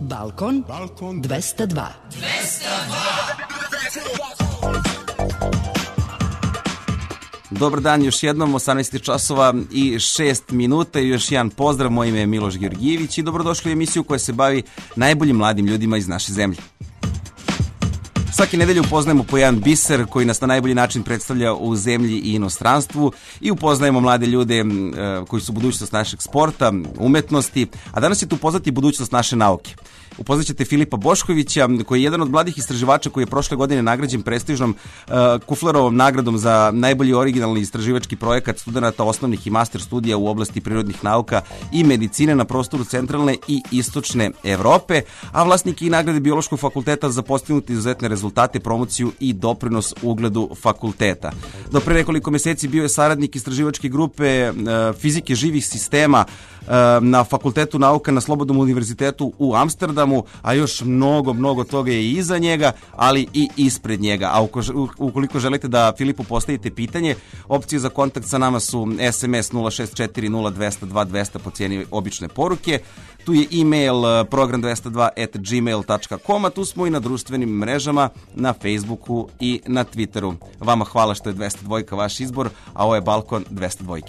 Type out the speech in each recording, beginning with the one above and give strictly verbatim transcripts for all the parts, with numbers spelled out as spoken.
Balkon, Balkon dvesta dva. Dobar dan, još jednom, osamnaest časova i šest minuta i još jedan pozdrav. Moje ime je Miloš Georgijević i dobrodošli u emisiju koja se bavi najboljim mladim ljudima iz naše zemlje. Svake nedelje upoznajemo po jedan biser koji nas na najbolji način predstavlja u zemlji i inostranstvu i upoznajemo mlade ljude koji su budućnost našeg sporta, umetnosti, a danas ćete upoznati budućnost naše nauke. Upoznaćete Filipa Boškovića, koji je jedan od mladih istraživača koji je prošle godine nagrađen prestižnom uh, Kuflerovom nagradom za najbolji originalni istraživački projekat studenata osnovnih i master studija u oblasti prirodnih nauka i medicine na prostoru centralne i istočne Evrope, a vlasnik i nagrade Biološkog fakulteta za postignuti izuzetne rezultate, promociju i doprinos ugledu fakulteta. Do pre nekoliko meseci bio je saradnik istraživačke grupe uh, fizike živih sistema uh, na Fakultetu nauka na Slobodnom univerzitetu u Amsterdamu, a još mnogo, mnogo toga je i iza njega, ali i ispred njega. A ukoliko želite da Filipu postavite pitanje, opcije za kontakt sa nama su es em es nula šest četiri nula dvesta dva dvesta po cijeni obične poruke. Tu je e-mail program dvesta dva at gmail dot com, a tu smo i na društvenim mrežama, na Facebooku i na Twitteru. Vama hvala što je dvesta dva vaš izbor, a ovo je Balkon dvesta dva.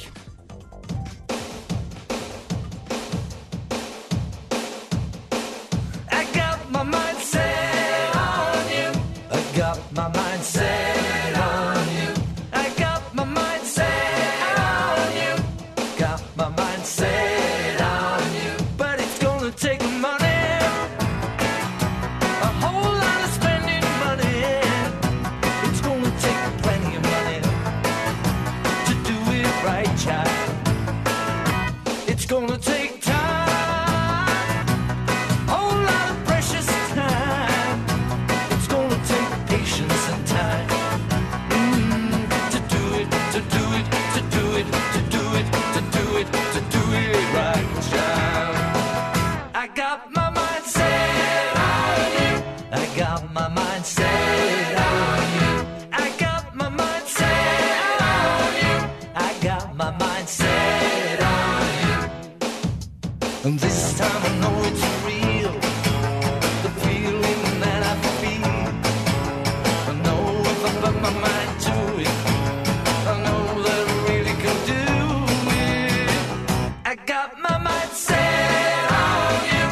And this time I know it's real, the feeling that I feel. I know if I put my mind to it, I know that I really can do it. I got my mind set on you,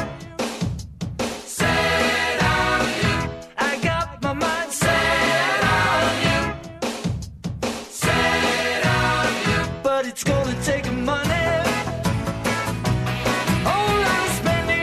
set on you. I got my mind set on you, set on you. But it's gonna take money. Spending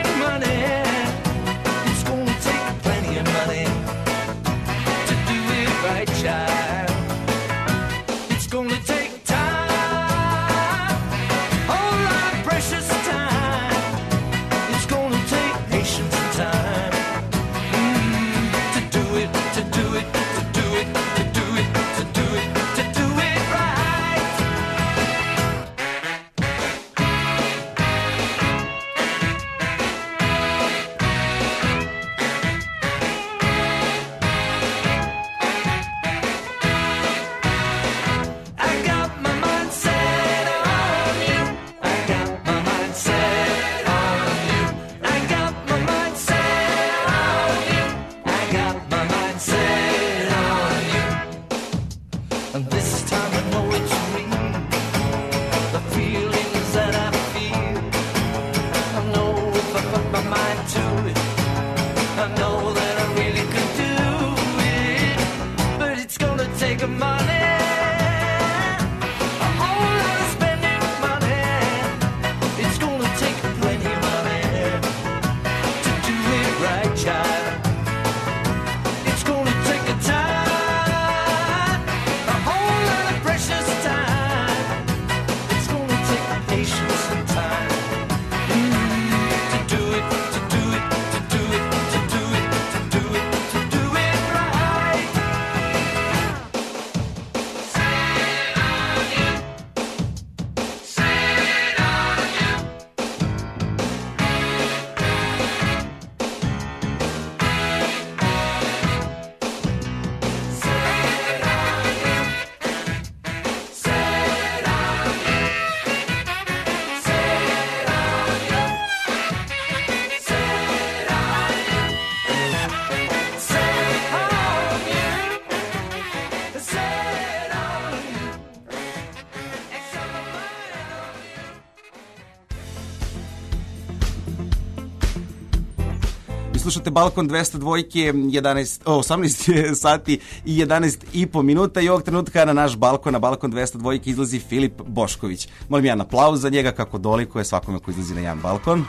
slušate Balkon dvesta dva, jedanaest, osamnaest sati i jedanaest i po minuta i ovog trenutka na naš balkon, na Balkon dvesta dva izlazi Filip Bošković. Molim jedan aplauz za njega kako dolikuje svakome ko izlazi na jedan balkon.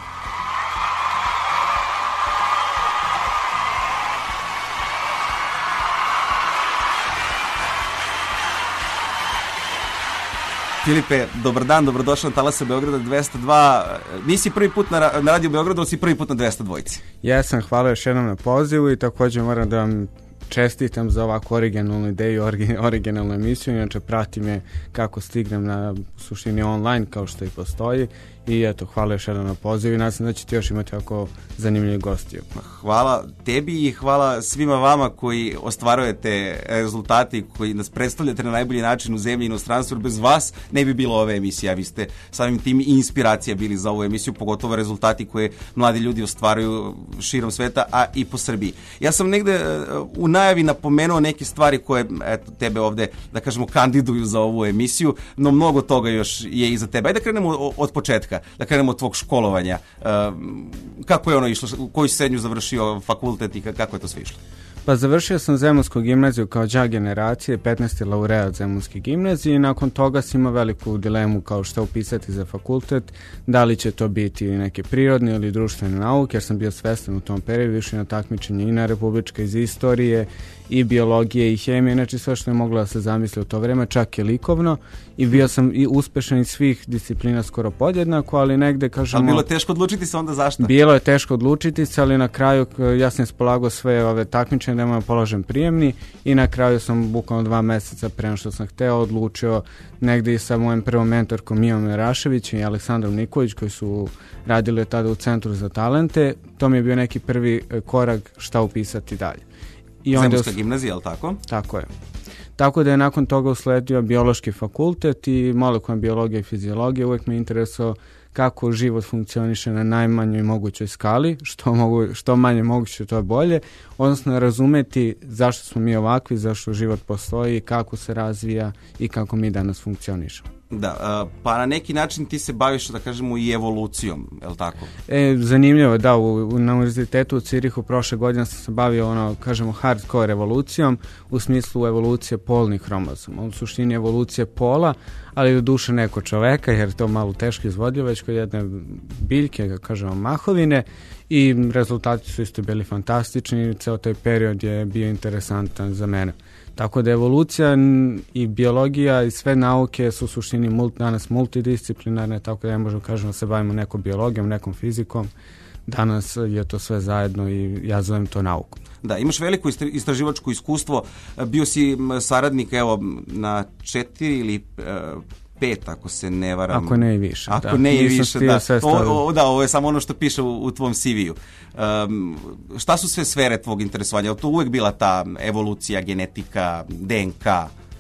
Filipe, dobar dan, dobrodošao na Talase Beograda dvesta dva. Nisi prvi put na, na Radio Beogradu, ali si prvi put na dvesta dva. Jesam, hvala još jednom na pozivu i također moram da vam čestitam za ovakvu originalnu ideju, originalnu emisiju. Inače, pratim je kako stignem na suštini online, kao što i postoji. I eto, hvala još jednom na pozivu i nadam se da ćete još imati ovako zanimljivi gostiju. Hvala tebi i hvala svima vama koji ostvarujete rezultati, koji nas predstavljate na najbolji način u zemlji i inostranstvu. Bez vas ne bi bilo ove emisije, a vi ste samim tim i inspiracija bili za ovu emisiju, pogotovo rezultati koje mladi ljudi ostvaruju širom sveta, a i po Srbiji. Ja sam negde u najavi napomenuo neke stvari koje eto, tebe ovde, da kažemo, kandiduju za ovu emisiju, no mnogo toga još je iza tebe. Ajde da krenemo od početka. Da krenemo od tvog školovanja. Kako je ono išlo? Koju si srednju završio, fakultet i kako je to sve išlo? Pa završio sam Zemunsku gimnaziju kao đak generacije, petnaesti laureat Zemunske gimnazije i nakon toga sam imao veliku dilemu kao što upisati za fakultet, da li će to biti neke prirodne ili društvene nauke, jer sam bio svestan u tom periodu, išao na takmičenje i na republičke iz istorije i biologije i hemije, znači sve što je moglo da se zamisli u to vreme, čak i likovno, i bio sam i uspešan iz svih disciplina skoro podjednako, ali negde kažemo... Ali bilo je teško odlučiti se onda zašto? Bilo je teško odlučiti se, ali na kraju ja sam ispolagao sve ove takmičenje da imam položen prijemni i na kraju sam bukvalno dva meseca pre nego što sam hteo odlučio negde i sa mojim prvom mentorkom Mijom Meraševićem i Aleksandrom Nikolić koji su radili tada u Centru za talente. To mi je bio neki prvi korak šta upisati dalje. I onda Zemunska gimnazija, ali tako? Tako je. Tako da je nakon toga usledio biološki fakultet i molekularna biologija i fiziologija. Uvijek me interesovao kako život funkcioniše na najmanjoj mogućoj skali, što, mogu, što manje moguće to je bolje, odnosno razumeti zašto smo mi ovakvi, zašto život postoji, kako se razvija i kako mi danas funkcionišemo. Da, pa na neki način ti se baviš, da kažemo, i evolucijom, je li tako? E, zanimljivo, da, u, na univerzitetu u Cirihu prošle godine sam se bavio, ono, kažemo, hardcore evolucijom, u smislu evolucije polnih hromozoma, u suštini evolucije pola, ali do duše neko čoveka, jer je to malo teško izvodljivo, već kod jedne biljke, da kažemo, mahovine, i rezultati su isto bili fantastični, ceo taj period je bio interesantan za mene. Tako da evolucija i biologija i sve nauke su u suštini multi, danas multidisciplinarne, tako da ne možemo kažemo da se bavimo nekom biologijom, nekom fizikom. Danas je to sve zajedno i ja zovem to nauku. Da, imaš veliko istraživačko iskustvo, bio si saradnik evo na četiri ili pet, ako se ne varam. Ako ne i više. Ako da. ne i više, da. O, o, da, ovo je samo ono što piše u, u tvom C V-u. Um, šta su sve sfere tvog interesovanja? Je li to uvek bila ta evolucija, genetika, D N K?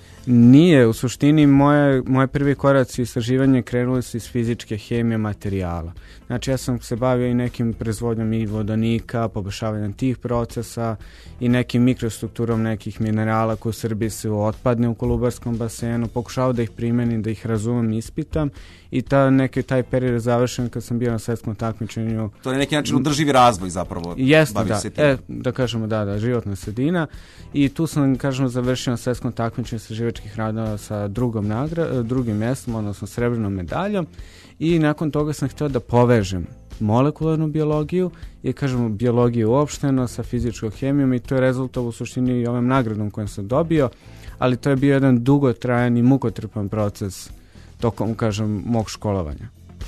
Nije, u suštini moje, moje prvi koraci istraživanja krenuli su iz fizičke hemije materijala. Znači ja sam se bavio i nekim proizvodnjom i vodonika, poboljšavanjem tih procesa i nekim mikrostrukturom nekih minerala koji u Srbiji su otpadne u Kolubarskom basenu, pokušao da ih primenim, da ih razumem, ispitam i ta, neki, taj period je završen kad sam bio na svetskom takmičenju. To je neki način održivi razvoj zapravo. Jeste, da, e, da kažemo da, da, životna sredina i tu sam, kažemo, završio na svetskom takmičenju istraživačkih radova sa drugom nagra, drugim mjestom, odnosno srebrnom medaljom i nakon toga sam htio da povežem molekularnu biologiju i kažemo biologiju uopšteno sa fizičkom hemijom i to je rezultat u suštini i ovom nagradom kojem sam dobio, ali to je bio jedan dugotrajan i mukotrpan proces tokom, kažem, mog školovanja.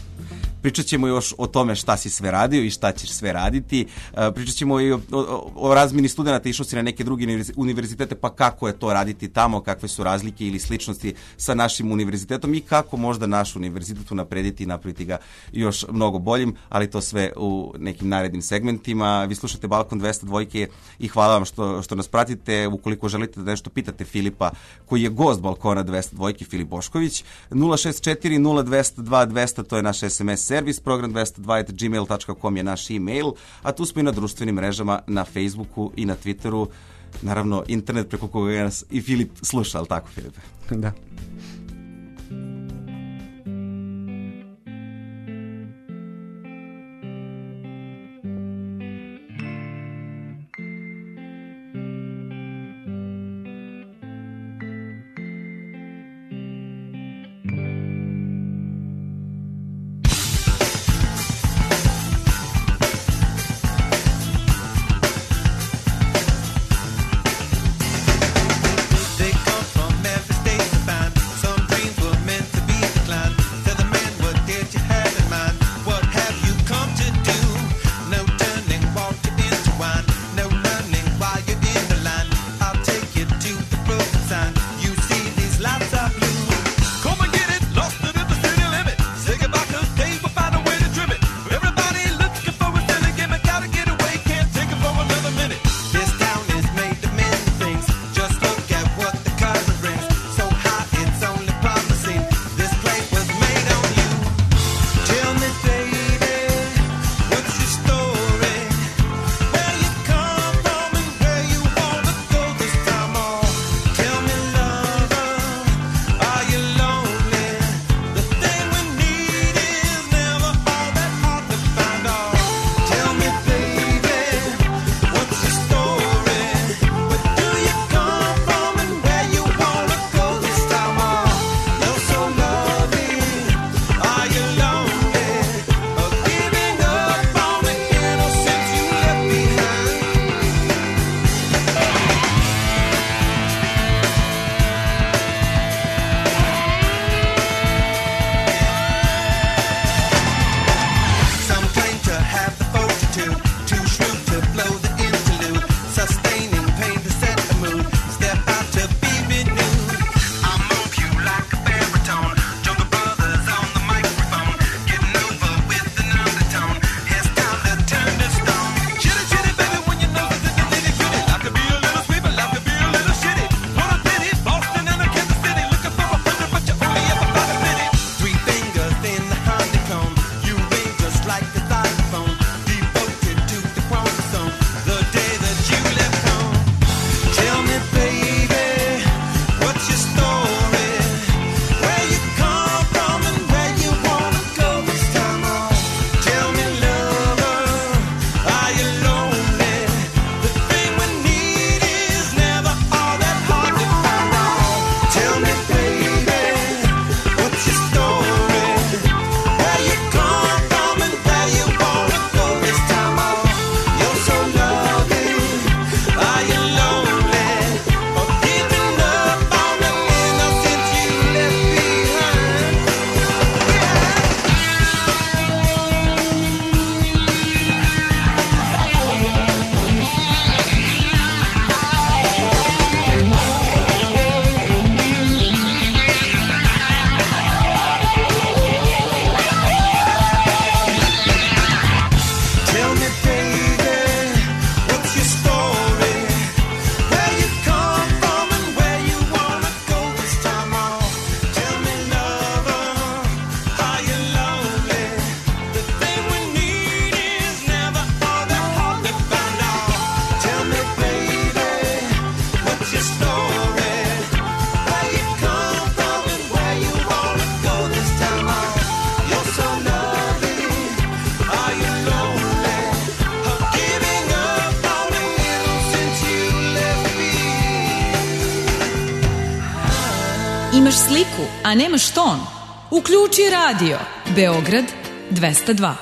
Pričat ćemo još o tome šta si sve radio i šta ćeš sve raditi. Pričat ćemo i o, o, o razmini studenta, išao si na neke druge univerzitete, pa kako je to raditi tamo, kakve su razlike ili sličnosti sa našim univerzitetom i kako možda naš univerzitet unaprediti i napraviti ga još mnogo boljim, ali to sve u nekim narednim segmentima. Vi slušate Balkon dvesta dva i hvala vam što, što nas pratite. Ukoliko želite da nešto pitate Filipa, koji je gost Balkona dvesta dva, Filip Bošković, nula šest četiri nula dvesta dva dvesta, to je naš S M S servis, program dvesta dva at gmail dot com je naš e-mail, a tu smo i na društvenim mrežama, na Facebooku i na Twitteru, naravno internet preko koga nas i Filip sluša, ali tako, Filipe? Da. Imaš sliku, a nemaš ton? Uključi radio. Beograd dvesta dva.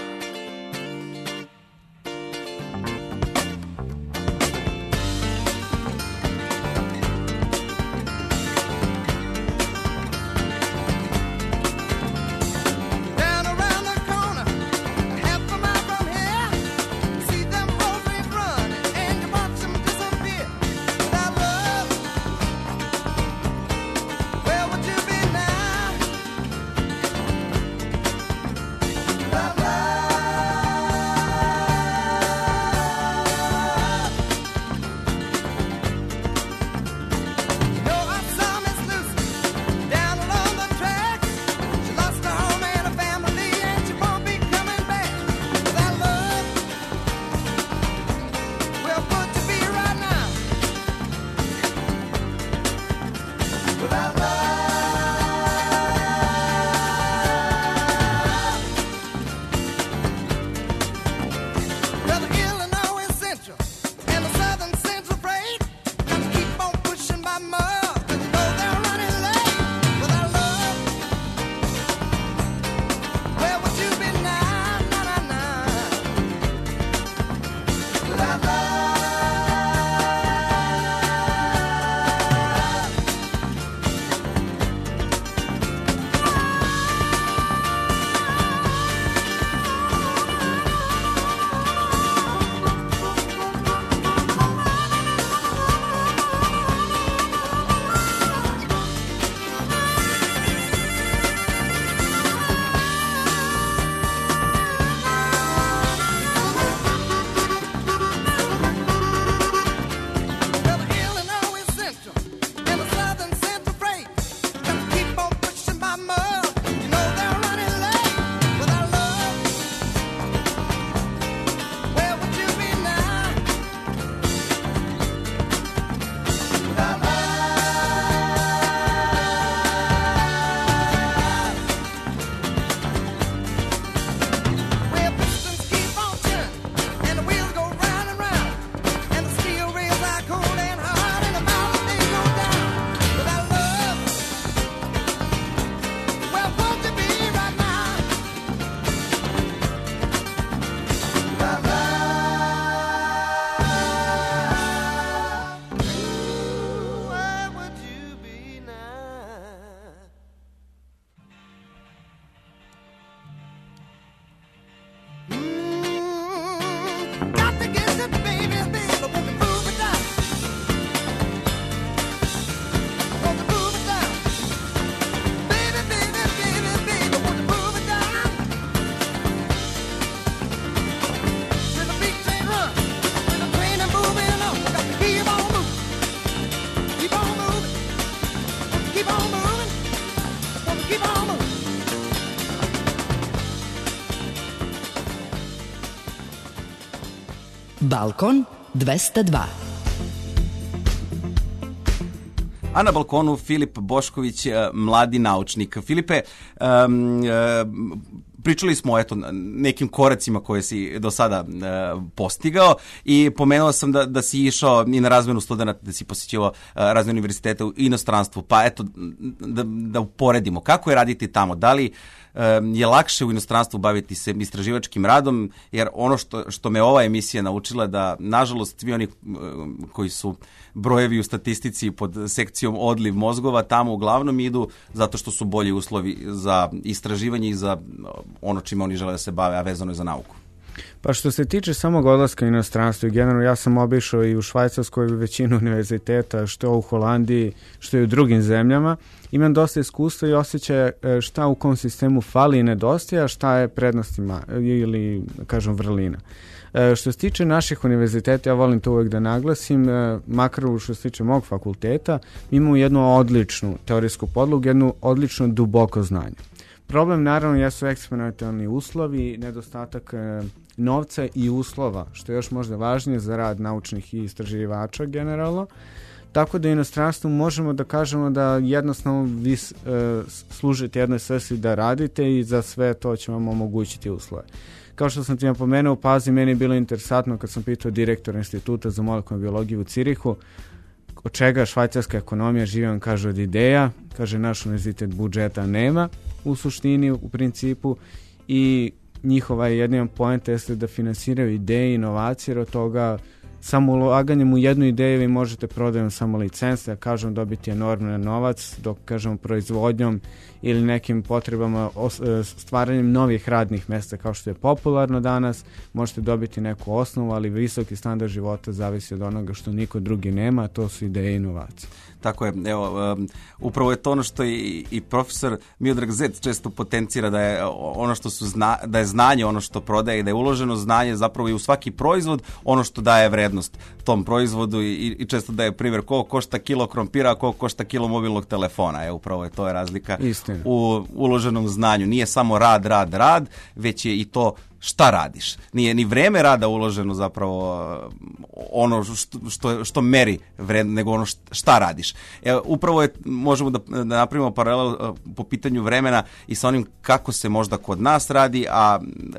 Balkon dvesta dva. A na balkonu Filip Bošković, mladi naučnik. Filipe, um, um, pričali smo o eto, nekim koracima koje si do sada uh, postigao i pomenuo sam da, da si išao i na razmenu studenta, da si posjećivao uh, razne univerzitete u inostranstvu, pa eto da, da uporedimo kako je raditi tamo, da li um, je lakše u inostranstvu baviti se istraživačkim radom, jer ono što, što me ova emisija naučila da nažalost svi oni um, koji su brojevi u statistici pod sekcijom odliv mozgova tamo uglavnom idu zato što su bolji uslovi za istraživanje i za ono čime oni žele da se bave, a vezano je za nauku. Pa što se tiče samog odlaska u inostranstvo, generalno ja sam obišao i u Švajcarskoj većinu univerziteta, što u Holandiji, što i u drugim zemljama. Imam dosta iskustva i osjećaja šta u kom sistemu fali i nedostaje, a šta je prednostima ili, kažem, vrlina. E, što se tiče naših univerziteta, ja volim to uvek da naglasim, e, makar što se tiče mog fakulteta, imamo jednu odličnu teorijsku podlogu, jednu odlično duboko znanje. Problem naravno jesu eksperimentalni uslovi, nedostatak e, novca i uslova, što je još možda važnije za rad naučnih i istraživača generalno. Tako da u inostranstvu možemo da kažemo da jednostavno vi e, služite jednoj svrsi da radite i za sve to će vam omogućiti uslove. Kao što sam ti napomenuo, pazi, meni je bilo interesantno kad sam pitao direktora Instituta za molekularnu biologiju u Cirihu od čega švajcarska ekonomija živi, on kaže od ideja, kaže naš univerzitet budžeta nema u suštini, u principu, i njihova jedna poenta jeste da finansiraju ideje i inovacije, jer od toga samo ulaganjem u jednu ideju vi možete prodajom samo licence, da kažem dobiti enormni novac, dok kažem proizvodnjom ili nekim potrebama stvaranjem novih radnih mjesta kao što je popularno danas, možete dobiti neku osnovu, ali visoki standard života zavisi od onoga što niko drugi nema, a to su ideje i inovacije. Tako je, evo, um, upravo je to ono što i, i profesor Miodrag Zec često potencira, da je ono što su zna, da je znanje ono što prodaje i da je uloženo znanje zapravo i u svaki proizvod ono što daje vrednost tom proizvodu i, i često daje primjer koliko košta kilo krompira, a koliko košta kilo mobilnog telefona. Evo, upravo je to je razlika Istina. U uloženom znanju. Nije samo rad, rad, rad, već je i to šta radiš. Nije ni vreme rada uloženo zapravo ono što, što, što meri vredno, nego ono šta radiš. E, upravo je, možemo da, da napravimo paralel po pitanju vremena i sa onim kako se možda kod nas radi, a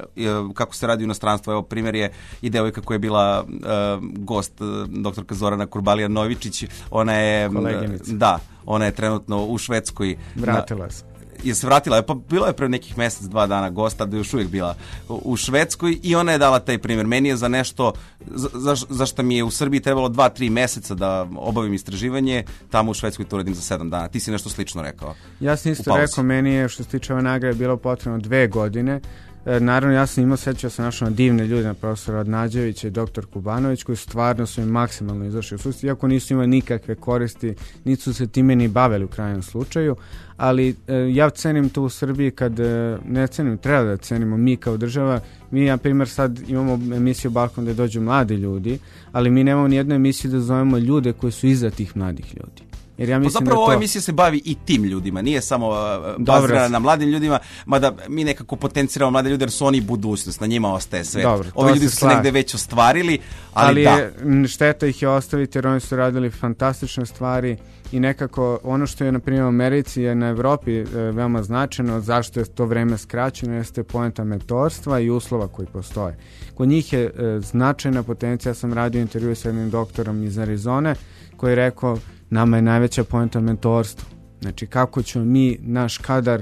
kako se radi u inostranstvu. Evo, primjer je i devojka koja je bila uh, gost, doktorka Zorana Kurbalija-Novičić. Ona je, koleginica. Da, ona je trenutno u Švedskoj. Vratila se. Je se vratila, pa bilo je pre nekih mjesec, dva dana gosta, da je još uvijek bila u Švedskoj i ona je dala taj primjer. Meni je za nešto, za, za, za što mi je u Srbiji trebalo dva, tri mjeseca da obavim istraživanje, tamo u Švedskoj to uradim za sedam dana. Ti si nešto slično rekao. Ja sam isto rekao, meni je što se tiče ove nagrade bilo potrebno dve godine. E, naravno, ja sam imao, sećao sam našao divne ljude, na profesora Odnađevića i doktor Kubanović, koji stvarno su im maksimalno izašli u susret, iako nisu imali nikakve koristi, nisu se time ni bavili u krajnjem slučaju, ali e, ja cenim to u Srbiji kad, e, ne cenim, treba da cenimo mi kao država. Mi, na primjer, sad imamo emisiju Balkon gde dođu mladi ljudi, ali mi nemamo ni jednu emisiju da zovemo ljude koji su iza tih mladih ljudi. Jer ja mislim pa zapravo da to... ova emisija se bavi i tim ljudima, nije samo bazirana na mladim ljudima, mada mi nekako potenciramo mlade ljude jer su oni budućnost, na njima ostaje svet. Dobro, ovi ljudi se su se negde već ostvarili, ali, ali da. Šteta ih je ostaviti jer oni su radili fantastične stvari i nekako ono što je na primjer u Americi je na Evropi e, veoma značajno, zašto je to vreme skraćeno, jeste poenta mentorstva i uslova koji postoje. Kod njih je e, značajna potencija. Ja sam radio intervju sa jednim doktorom iz Arizone koji je rekao, nama je najveća poenta mentorstva. Znači kako ćemo mi naš kadar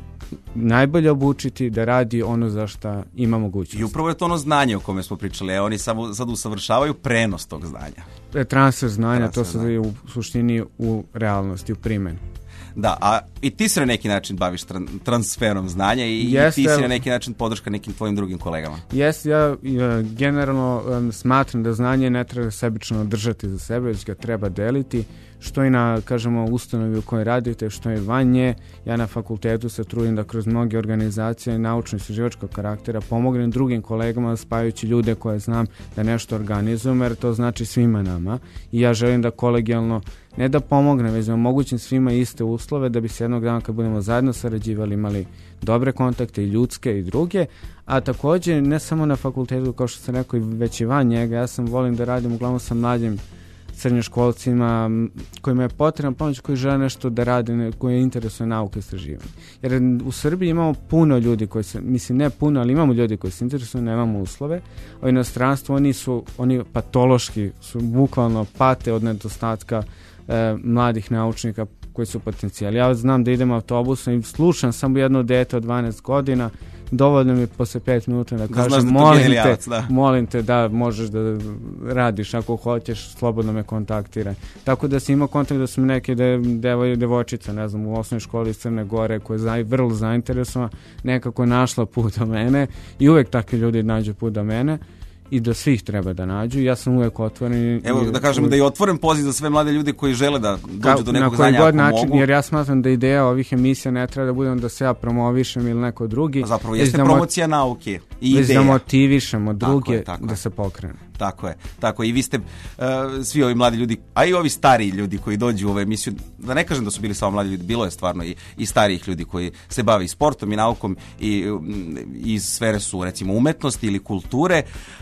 najbolje obučiti da radi ono za što ima mogućnost. I upravo je to ono znanje o kome smo pričali. E, oni samo sad usavršavaju prenos tog znanja. E, transfer znanja, transfer to se zove u suštini u realnosti, u primjeni. Da, a i ti se na neki način baviš tran, transferom znanja i, Jeste, i ti si na neki način podrška nekim tvojim drugim kolegama. Jes, ja uh, generalno um, smatram da znanje ne treba sebično držati za sebe, već ga treba deliti, što i na, kažemo, ustanovi u kojoj radite, što i van nje. Ja na fakultetu se trudim da kroz mnoge organizacije naučno-istraživačkog karaktera pomognem drugim kolegama spajajući ljude koje znam da nešto organizujem, jer to znači svima nama i ja želim da kolegijalno ne da pomognem, već da omogućim svima iste uslove da bi se jednog dana kad budemo zajedno sarađivali imali dobre kontakte i ljudske i druge, a također ne samo na fakultetu kao što sam rekao i već i van njega. Ja sam volim da radim uglavnom sa mlađim srednjoškolcima kojima je potrebna pomoć, koji žele nešto da rade, koji je interesuje nauke i istraživanje. Jer u Srbiji imamo puno ljudi koji se, mislim ne puno, ali imamo ljudi koji se interesuju, nemamo uslove. U inostranstvu oni su, oni patološki su bukvalno pate od nedostatka e, mladih naučnika koji su potencijali. Ja znam da idem autobusom i slušam samo jedno dete od dvanaest godina, dovoljno mi posle pet minuta da kažem, da molim, te, da. molim te da možeš da radiš ako hoćeš, slobodno me kontaktiraj. Tako da sam imao kontakt da sam neke de, devoj, devojčica, ne znam, u osnovnoj školi iz Crne Gore, koja je za, vrlo zainteresovana, nekako našla put do mene i uvek takvi ljudi nađu put do mene. I da svih treba da nađu. Ja sam uvek otvoren. Evo da kažemo da je otvoren poziv za sve mlade ljude koji žele da dođu do nekog znanja ako način, mogu. Jer ja smatram da ideja ovih emisija ne treba da budem da se ja promovišem ili neko drugi. A zapravo jeste da promocija nauke i ideja. Da motivišemo druge tako je, tako da je. se pokrenu. Tako je, tako je. I vi ste uh, svi ovi mladi ljudi, a i ovi stariji ljudi koji dođu u ovu emisiju, da ne kažem da su bili samo mladi ljudi, bilo je stvarno i, i starijih ljudi koji se bave i sportom i naukom i iz sfere su recimo umetnosti ili kulture.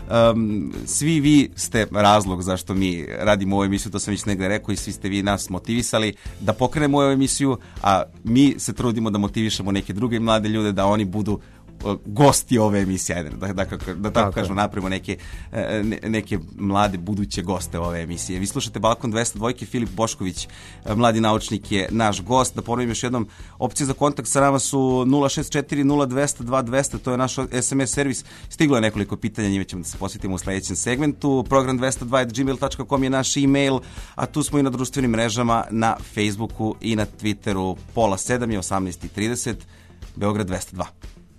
Um, svi vi ste razlog zašto mi radimo ovu emisiju, to sam već negde rekao, i svi ste vi nas motivisali da pokrenemo ovu emisiju, a mi se trudimo da motivišemo neke druge mlade ljude da oni budu gosti ove emisije, ajde, da, da, da, da tako, tako kažemo, napravimo neke, ne, neke mlade buduće goste ove emisije. Vi slušate Balkon dvesta dva, Filip Bošković, mladi naučnik je naš gost. Da ponovim još jednom, opcije za kontakt sa nama su nula šest četiri nula dvesta dva dvesta, to je naš es em es servis. Stiglo je nekoliko pitanja, njime ćemo da se posvetimo u sledećem segmentu. Program dvesta dva at gmail dot com je naš e-mail, a tu smo i na društvenim mrežama, na Facebooku i na Twitteru. Pola sedam je osamnaest i trideset, Beograd dvesta dva.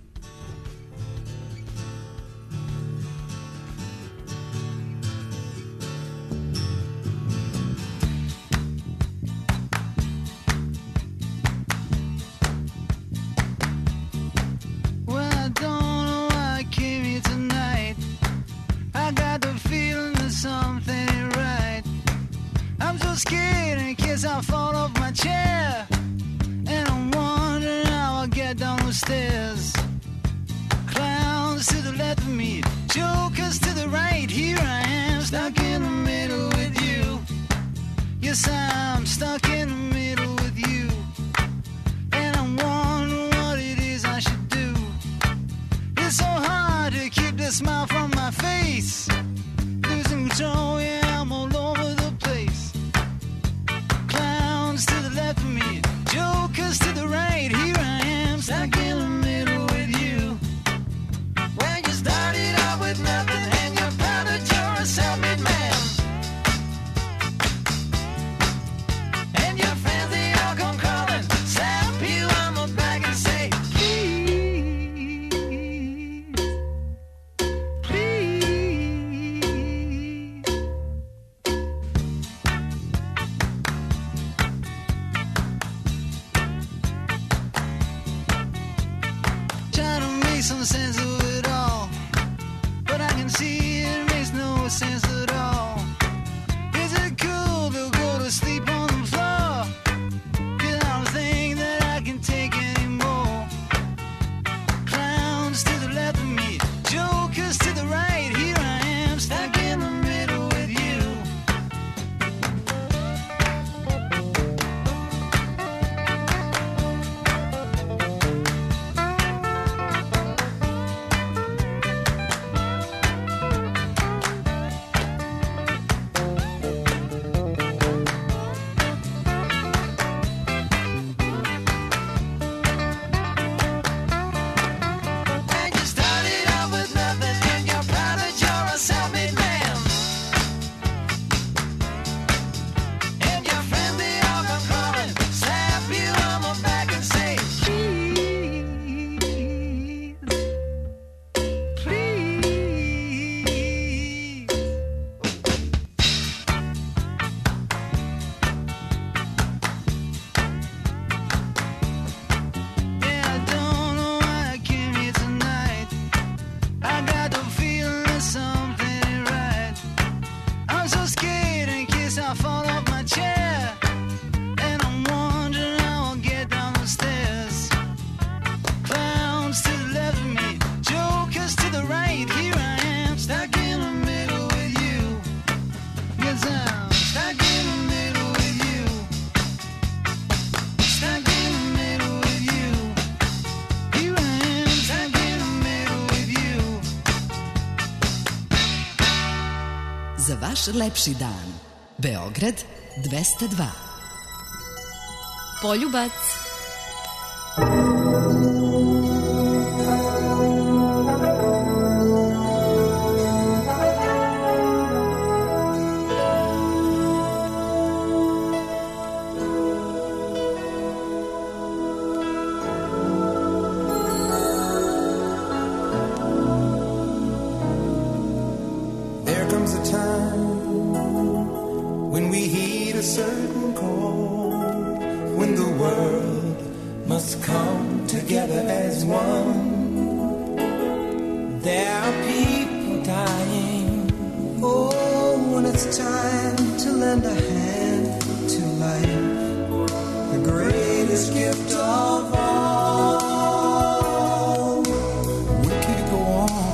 Scared in case I fall off my chair, and I'm wondering how I get down the stairs. Clowns to the left of me, jokers to the right. Here I am, stuck in the middle with you. Yes, I'm stuck in the middle with you, and I'm wondering what it is I should do. It's so hard to keep the smile from my face. Losing control, yeah, I'm all over the place. Clowns to the left of me, jokers to the right. Here I am, stuck in the middle with you. When you started out with nothing and you found that you're a self-made man, and your friends, they all come calling, slap you on the back and say, please, please. Try to make some sense of it all, but I can see it makes no sense at all. Is it cool to go to sleep on the floor? 'Cause I don't think that I can take anymore. Clowns to the left of me, jokers to the right. Here I am, stuck in the middle with you. And you started out with nothing and you're proud that you're a self-made man, and your friends, they all come calling, slap you on the back and say, please, please. Yeah, I don't know why I came here tonight. I got the feeling that something ain't right. I'm so scared in case I fall off my chair, and I'm wondering how I'll get down the stairs. Clowns to the left of me, jokers to the right. Here I am, stuck in the middle with you. Yes, I'm stuck in the middle with you. Stuck in the middle with you. Here I am, stuck in the middle with you. Za vaš lepši dan. Beograd dvesta dva. Poljubac. There comes a time when we heed a certain call, when the world must come together as one. There are people dying. Oh, when it's time to lend a hand to life, the greatest gift of all. We could go on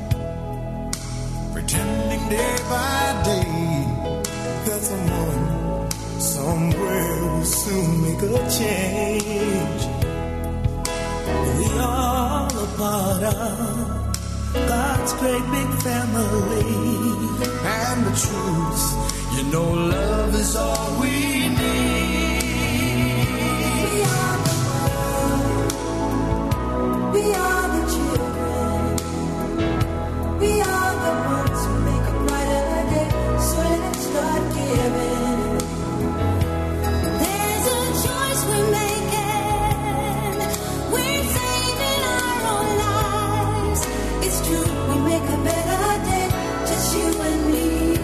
pretending day by day that someone somewhere will soon make a change. We all a part of God's great big family. And the truth, you know, love is all we need. We are the world. We are the children. We are the ones who make a brighter day. So let's start giving. There's a choice we're making. We're saving our own lives. It's true, we make a better day. Just you and me.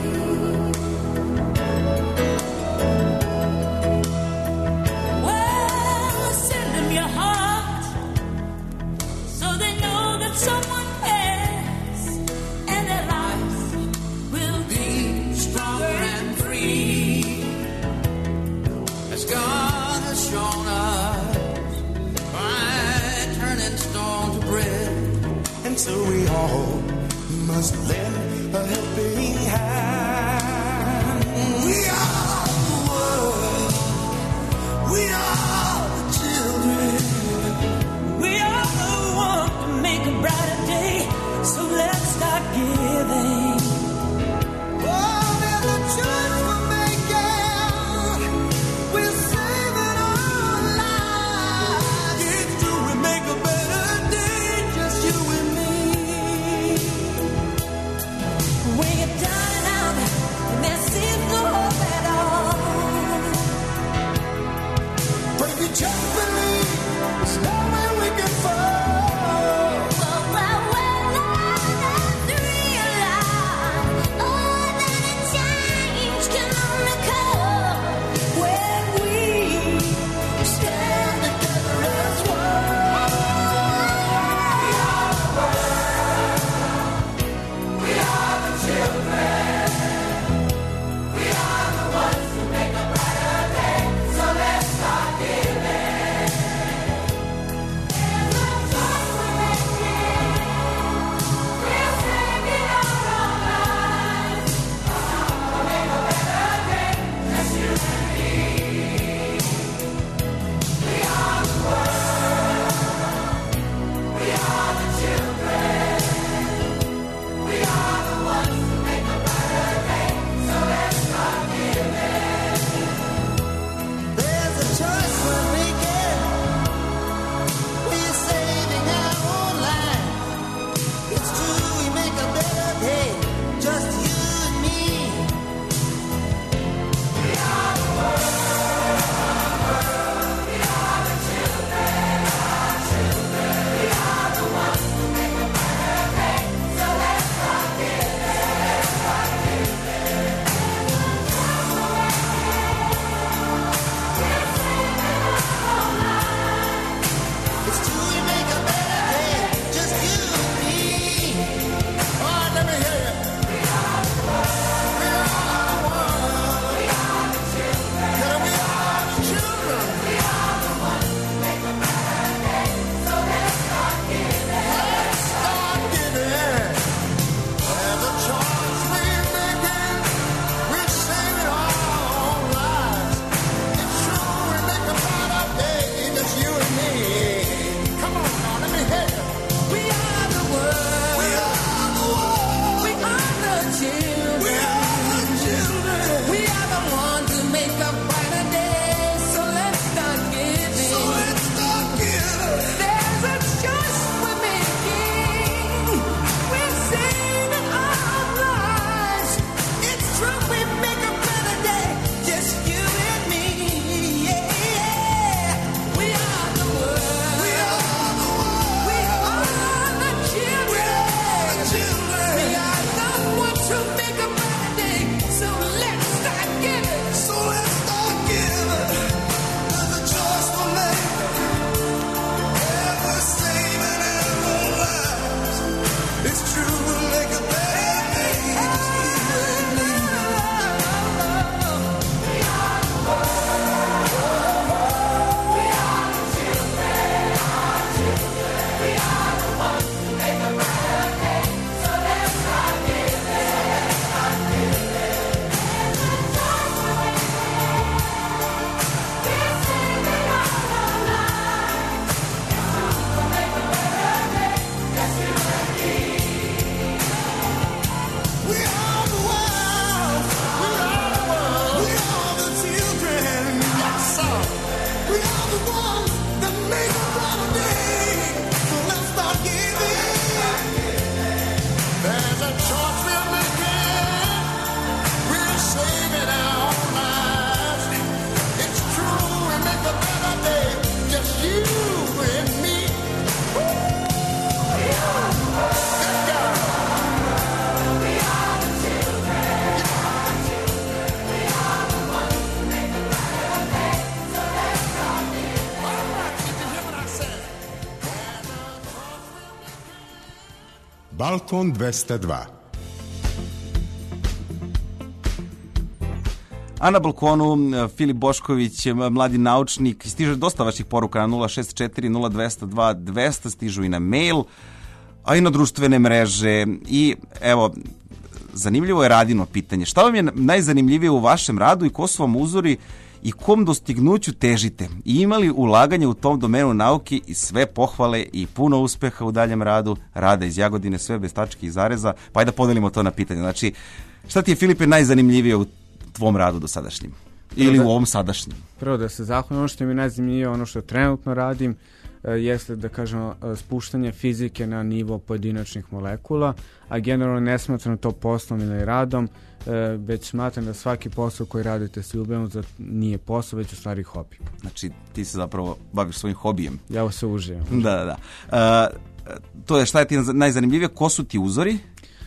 Well, send them your heart so they know that someone cares, and their lives will be stronger and free, as God has shown us by turning stone to bread. And so we all must lend a helping hand. We are the world. We are the children. We are the one to make a brighter day. So let's start giving. Oh, there's a choice we're making. We're saving our lives. It's true, we make a better day. Just you and me. When you're down and out Balton dvesta dva. A na balkonu Filip Bošković, mladi naučnik. Stiže dosta vaših poruka na nula šest četiri nula dva nula dva dvesta, stižu i na mail, a i na društvene mreže. I evo, zanimljivo je Radino pitanje. Šta vam je najzanimljivije u vašem radu i ko su vam uzori i kom dostignuću težite? I imali ulaganje u tom domenu nauke i sve pohvale i puno uspeha u daljem radu, Rada iz Jagodine, sve bez tačke i zareza. Pa ajde da podelimo to na pitanje. Znači, šta ti je, Filipe, najzanimljivije u tvom radu do sadašnjim? Ili u ovom sadašnjem? Prvo da se zahvalim, ono što mi je najzanimljivije, ono što trenutno radim, jeste da kažemo spuštanje fizike na nivo pojedinačnih molekula, a generalno ne smatram to poslom ili radom, već smatram da svaki posao koji radite s ljubavlju nije posao, već u stvari hobi. Znači ti se zapravo baviš svojim hobijem. Ja se uživam. Da, da, da. Uh, to je šta je ti najzanimljivije, ko su ti uzori?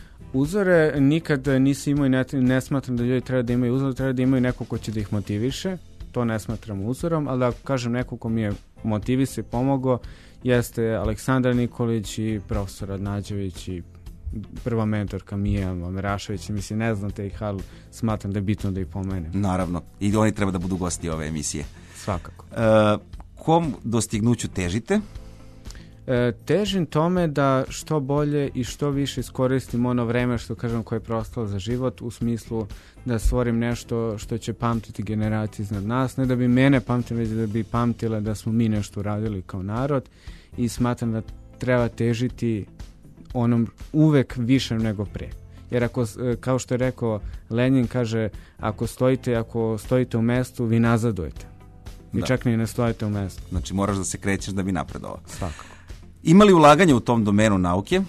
Uzore nikad nisi imao i ne, ne smatram da ljudi treba da imaju uzor, treba da imaju neko ko će da ih motiviše, to ne smatram uzorom, ali da kažem neko ko mi je motivisao i pomogao jeste Aleksandar Nikolić i profesor Radnađević i prva mentorka Mija Merašević. Mislim, ne znam te ih, ali smatram da je bitno da ih pomenem. Naravno, i oni treba da budu gosti ove emisije. Svakako. Uh, kom dostignuću težite? E, težim tome da što bolje i što više iskoristim ono vreme što kažem koje je preostalo za život, u smislu da stvorim nešto što će pamtiti generacije iznad nas, ne da bi mene pamtili, već da bi pamtile da smo mi nešto uradili kao narod, i smatram da treba težiti onom uvek više nego pre. Jer ako, kao što je rekao Lenin, kaže, ako stojite, ako stojite u mestu, vi nazadujete. Vi da. čak ni ne stojite u mestu. Znači moraš da se krećeš da bi napredovao. Svakako. Ima li ulaganje u tom domenu nauke?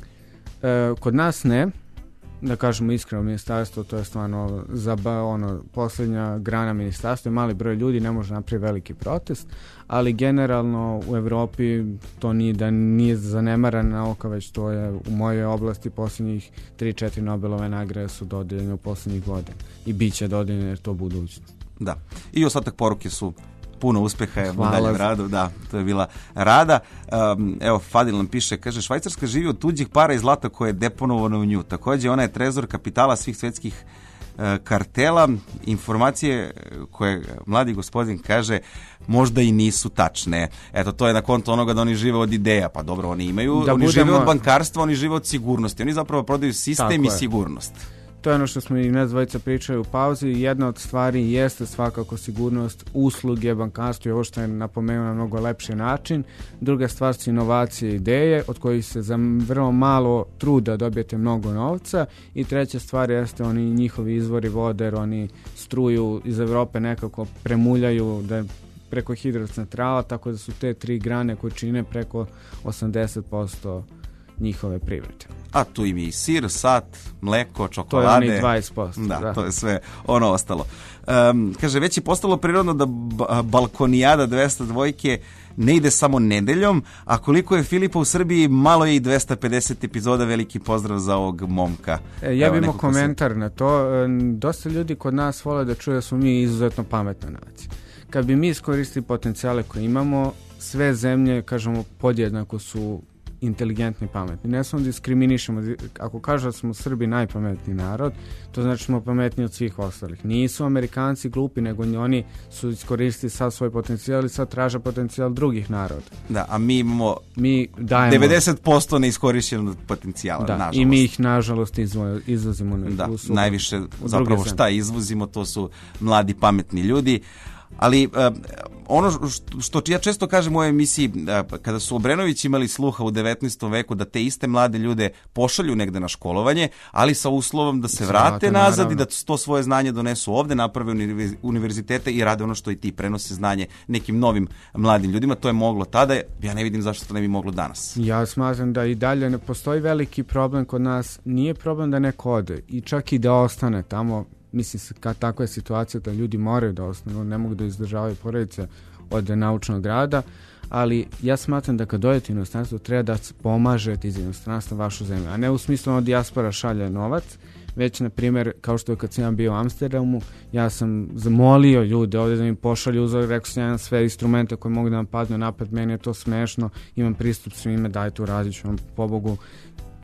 E, kod nas ne. Da kažemo iskreno, ministarstvo, to je stvarno zaba, ono, posljednja grana ministarstva, je mali broj ljudi, ne može napraviti veliki protest, ali generalno u Evropi to nije da nije zanemarana nauka, već to je u mojoj oblasti posljednjih tri četiri Nobelove nagrade su dodeljene u posljednjih godina i bit će dodeljene jer to budućnost. Da, i ostatak poruke su puno uspeha u daljem radu, da, to je bila Rada. Um, evo, Fadil nam piše, kaže, Švajcarska živi od tuđih para i zlata koje je deponovano u nju. Također, ona je trezor kapitala svih svjetskih uh, kartela. Informacije koje mladi gospodin kaže možda i nisu tačne. Eto, to je na konto onoga da oni žive od ideja. Pa dobro, oni imaju, da oni budemo... žive od bankarstva, oni žive od sigurnosti. Oni zapravo prodaju sistem i sigurnost. To je ono što smo i nas dvojica pričali u pauzi. Jedna od stvari jeste svakako sigurnost, usluge, bankarstvo i ovo što je napomenuo na mnogo lepši način. Druga stvar su inovacije i ideje od kojih se za vrlo malo truda dobijete mnogo novca. I treća stvar jeste oni njihovi izvori vode, jer oni struju iz Evrope nekako premuljaju da preko hidrocentrala, tako da su te tri grane koje čine preko osamdeset posto njihove privrede. A tu im je i sir, sat, mleko, čokolade. To je onih dvadeset posto. Da, da, to je sve ono ostalo. Um, kaže, već je postalo prirodno da ba- balkonijada dvesta dvojke ne ide samo nedeljom, a koliko je Filipa u Srbiji, malo je i dvesta pedeset epizoda. Veliki pozdrav za ovog momka. E, ja bih imao komentar se... na to. E, dosta ljudi kod nas vole da čuje da smo mi izuzetno pametna nacija. Kad bi mi iskoristili potencijale koje imamo, sve zemlje, kažemo, podjednako su inteligentni, pametni. Ne samo diskriminišemo. Ako kažu da smo Srbi najpametniji narod, to znači smo pametniji od svih ostalih. Nisu Amerikanci glupi, nego oni su iskoristili sad svoj potencijal i sad traže potencijal drugih naroda. Da, a mi imamo mi dajemo devedeset posto neiskorišćenog potencijala, da, nažalost. I mi ih, nažalost, izvozimo. Da, u su, najviše u zapravo šta izvozimo, to su mladi, pametni ljudi. Ali uh, ono što, što ja često kažem u ovoj emisiji, uh, kada su Obrenović imali sluha u devetnaestom veku da te iste mlade ljude pošalju negde na školovanje, ali sa uslovom da se vrate Zvate, nazad naravno. I da to svoje znanje donesu ovde, naprave univerzitete i rade ono što i ti, prenose znanje nekim novim mladim ljudima. To je moglo tada, ja ne vidim zašto to ne bi moglo danas. Ja smatram da i dalje ne postoji veliki problem kod nas. Nije problem da neko ode i čak i da ostane tamo. Mislim, kad takva je situacija da ljudi moraju da ostanu, ne mogu da izdržavaju porodice od naučnog rada, ali ja smatram da kad dođete u inostranstvo treba da pomažete iz inostranstva vašu zemlju, a ne u smislu ono dijaspora šalje novac, već na primjer kao što je kad sam bio u Amsterdamu, ja sam zamolio ljude ovdje da mi pošalju uzor, rekao sam ja sve instrumente koje mogu da nam padnu napad, meni je to smešno, imam pristup svime, dajte uradit ću vam, pobogu.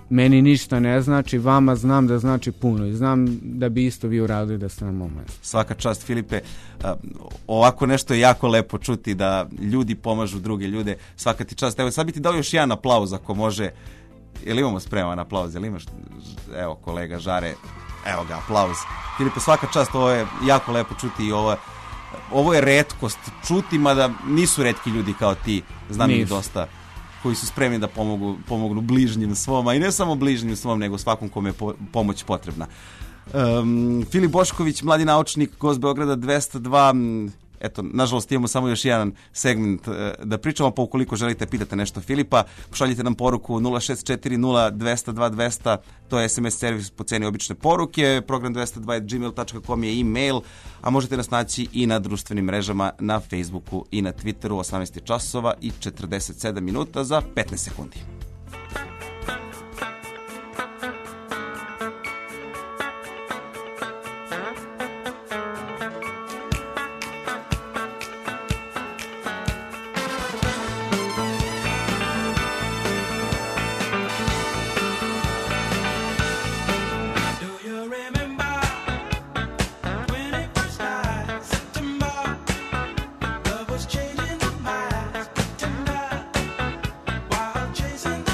meni ništa ne znači, vama znam da znači puno i znam da bi isto vi uradili da ste na mom mestu. Svaka čast, Filipe. A, ovako nešto je jako lepo čuti, da ljudi pomažu druge ljude. Svaka ti čast. Evo, sad bi ti dao još jedan aplauz ako može. Jel imamo spreman aplauz? Jel imaš? Evo, kolega Žare. Evo ga, aplauz. Filipe, svaka čast, ovo je jako lepo čuti i ovo, ovo je retkost čuti, mada nisu retki ljudi kao ti, znam ih dosta, koji su spremni da pomogu, pomognu bližnjim svom, a i ne samo bližnjim svom, nego svakom kome je po, pomoć potrebna. Um, Filip Bošković, mladi naučnik, gost Beograda dvesta dva. Eto, nažalost imamo samo još jedan segment e, da pričamo, pa ukoliko želite pitate nešto Filipa, pošaljite nam poruku nula šest četiri nula dvesta dva dvesta, to je es em es servis po ceni obične poruke, program dvesta dva at gmail dot com je e-mail, a možete nas naći i na društvenim mrežama, na Facebooku i na Twitteru. Osamnaest časova i četrdeset sedam minuta za petnaest sekundi. Chasing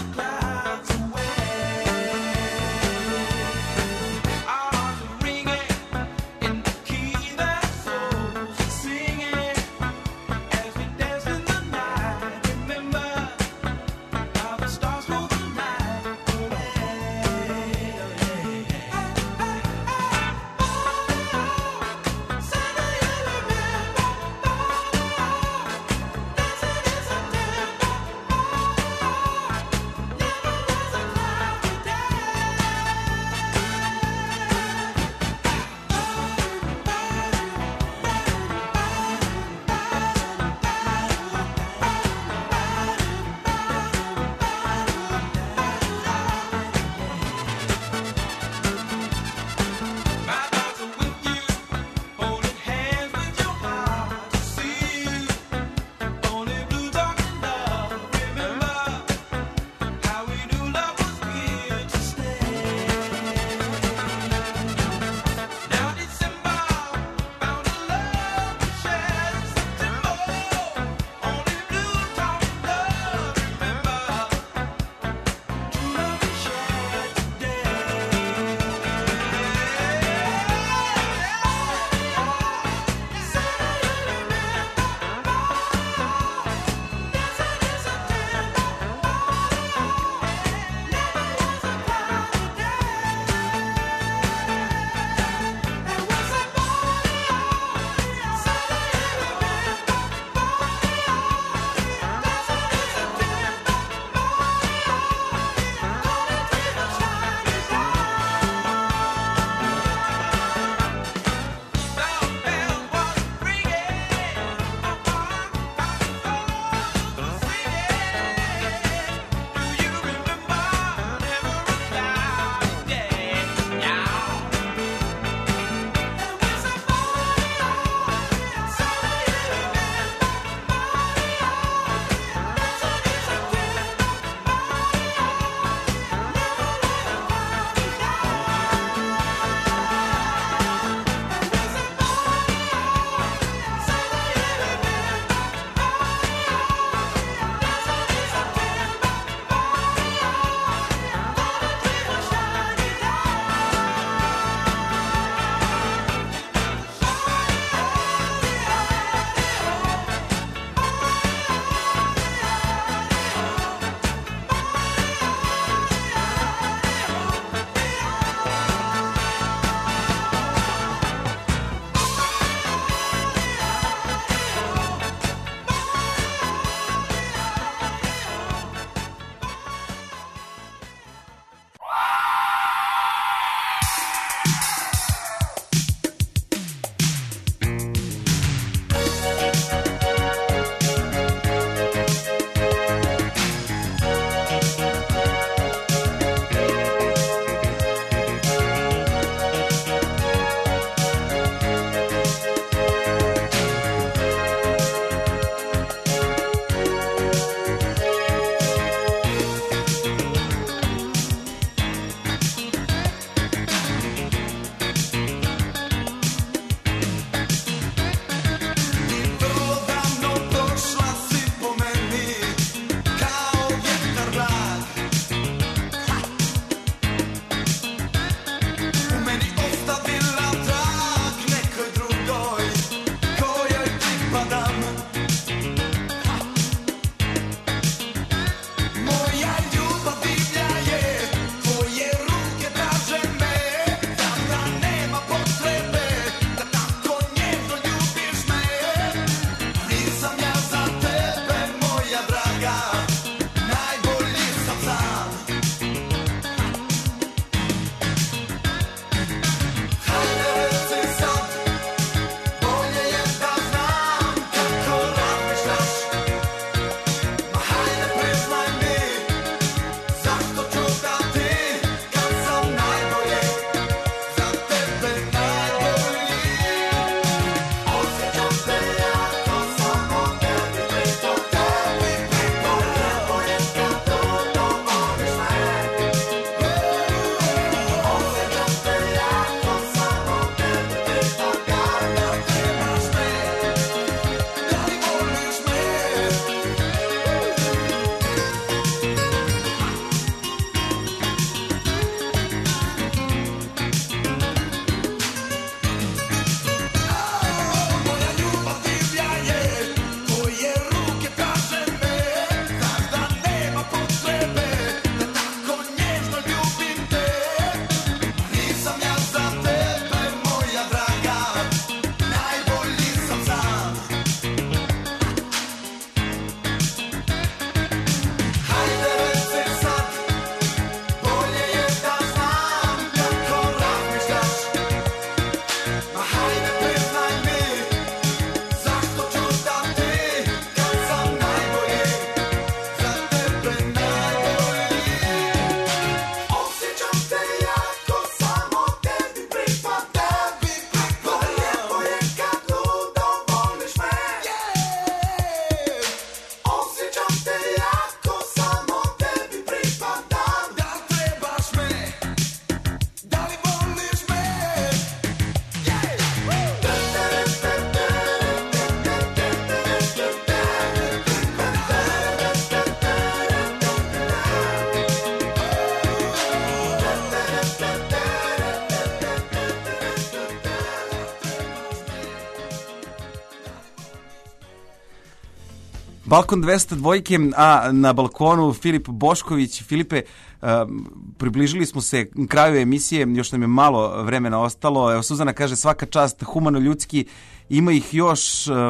Balkon dvesta dva, a na balkonu Filip Bošković. Filipe, uh, približili smo se kraju emisije, još nam je malo vremena ostalo. Evo, Suzana kaže svaka čast, humano-ljudski, ima ih još, uh,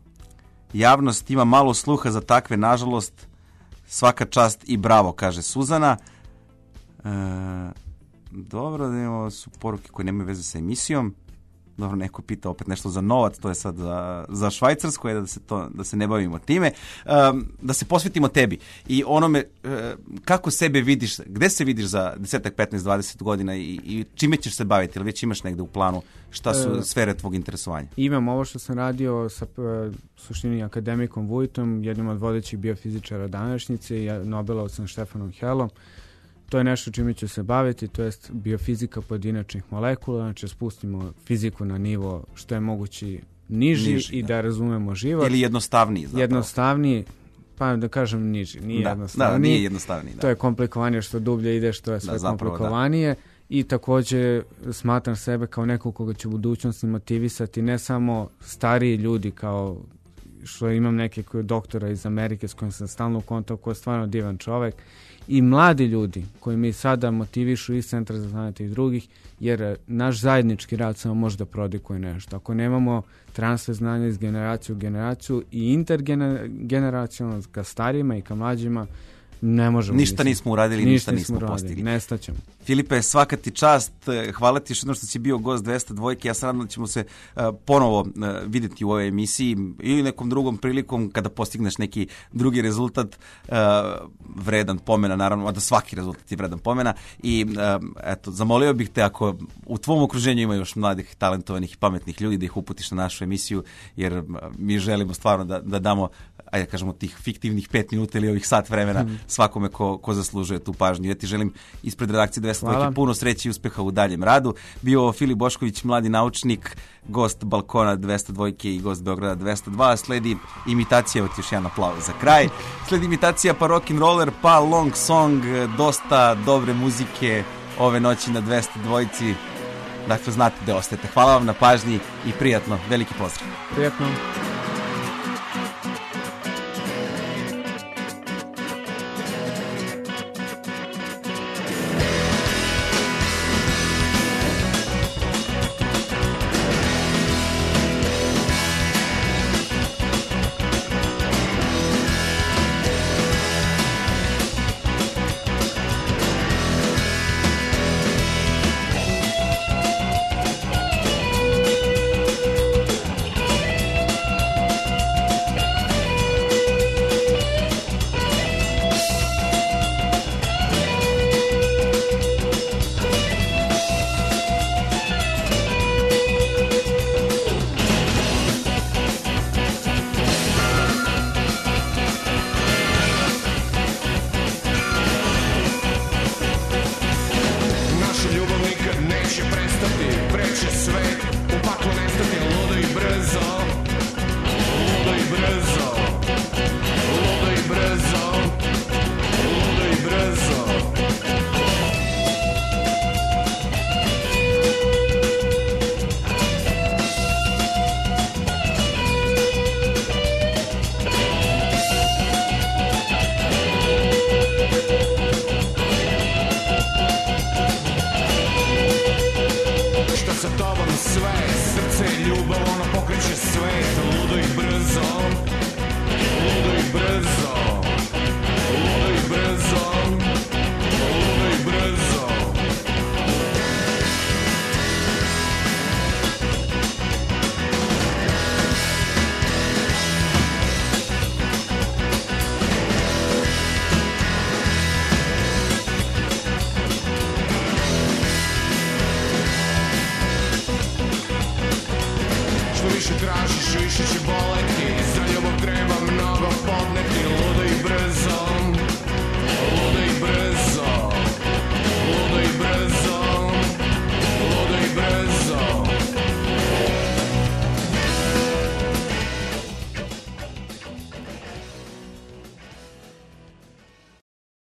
javnost ima malo sluha za takve, nažalost, svaka čast i bravo, kaže Suzana. Uh, dobro, da imamo su poruke koje nemaju veze sa emisijom. Dobro, neko pita opet nešto za novac, to je sad za, za Švajcarsku, je da se, to, da se ne bavimo time, um, da se posvetimo tebi i onome uh, kako sebe vidiš, gde se vidiš za deset, petnaest, dvadeset godina i, i čime ćeš se baviti, ili već imaš negde u planu šta su e, sfere tvog interesovanja? Imam ovo što sam radio sa uh, suštini akademikom Vujtom, jednim od vodećih biofizičara današnjice i Nobelovcem Štefanom Helom. To je nešto čime ću se baviti, to je biofizika pojedinačnih molekula, znači spustimo fiziku na nivo što je mogući niži, niži i da. da razumemo život. Ili jednostavniji zapravo. Jednostavniji, pa da kažem niži, nije da, jednostavniji. Da, nije jednostavniji. Da. To je komplikovanije, što dublje ide, što je sve da, zapravo, komplikovanije. Da. I također smatram sebe kao nekog koga ću u budućnosti motivisati, ne samo stariji ljudi kao što imam neke doktora iz Amerike s kojim sam stalno u kontaktu, koji je stvarno divan čovek, i mladi ljudi koji mi sada motivišu iz Centra za znanje i drugih, jer naš zajednički rad samo može da prodikuje nešto. Ako nemamo transfer znanja iz generacije u generaciju i intergeneracijalno ka starijima i ka mlađima, ne možemo. Ništa mislim. nismo uradili, ništa, ništa nismo postigli. Nestaćemo. Filipe, svaka ti čast, hvala ti još jedno što si bio gost dvesta dva, ja sam radno da ćemo se uh, ponovo uh, vidjeti u ovoj emisiji ili nekom drugom prilikom kada postigneš neki drugi rezultat, uh, vredan pomena, naravno, a da svaki rezultat je vredan pomena i uh, eto, zamolio bih te ako u tvom okruženju ima još mladih, talentovanih i pametnih ljudi da ih uputiš na našu emisiju, jer uh, mi želimo stvarno da, da damo, ajde kažemo, tih fiktivnih pet minuta ili ovih sat vremena hmm. svakome ko, ko zaslužuje tu pažnju. Ja ti želim ispred redakcije dvesta dva puno sreće i uspeha u daljem radu. Bio Filip Bošković, mladi naučnik, gost Balkona dvesta dva i gost Beograda dvesta dva. Sledi imitacija, evo ti još jedan aplauz za kraj. Sledi imitacija pa rock'n'roller, pa long song, dosta dobre muzike ove noći na dvesta dva. Dakle, znate da ostajete. Hvala vam na pažnji i prijatno. Veliki pozdrav. Prijatno. Više tražiš, više će bolet.